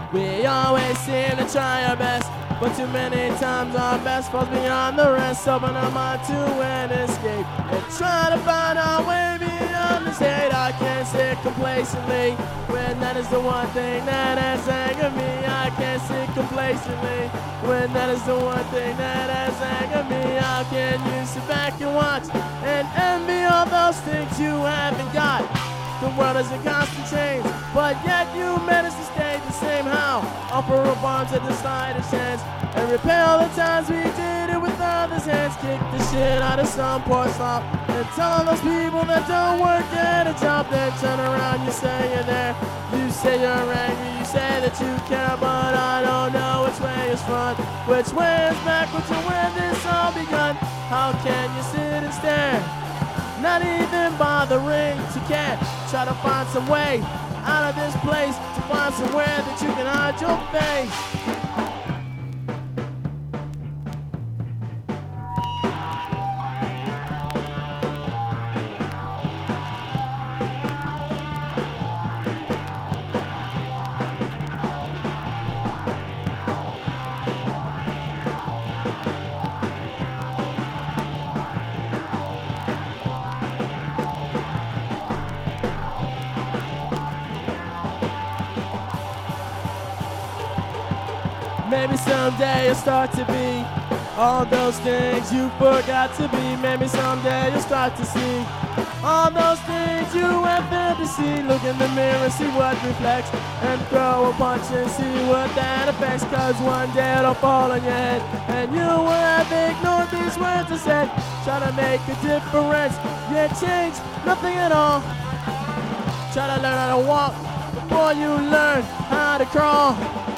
We always seem to try our best, but too many times our best falls beyond the rest. Open our mind to an escape and try to find our way beyond this hate. I can't sit complacently when that is the one thing that has angered me. I can't sit complacently when that is the one thing that has angered me. How can you sit back and watch and envy all those things you haven't got? The world is in constant change, but yet you manage to stay the same. How? Offer a bomb to the slightest chance and repay all the times we did it with others' hands. Kick the shit out of some poor slop and tell all those people that don't work at a job. Then turn around, you say you're there, you say you're angry, you say that you care, but I don't know which way is front, which way is backwards, and where this all begun. How can you sit and stare, not even bothering to care? Try to find some way out of this place, to find somewhere that you can hide your face. Maybe someday you'll start to be all those things you forgot to be. Maybe someday you'll start to see all those things you have failed to see. Look in the mirror, see what reflects, and throw a punch and see what that affects. Cause one day it'll fall on your head, and you will have ignored these words I said. Try to make a difference, yet change nothing at all. Try to learn how to walk before you learn how to crawl.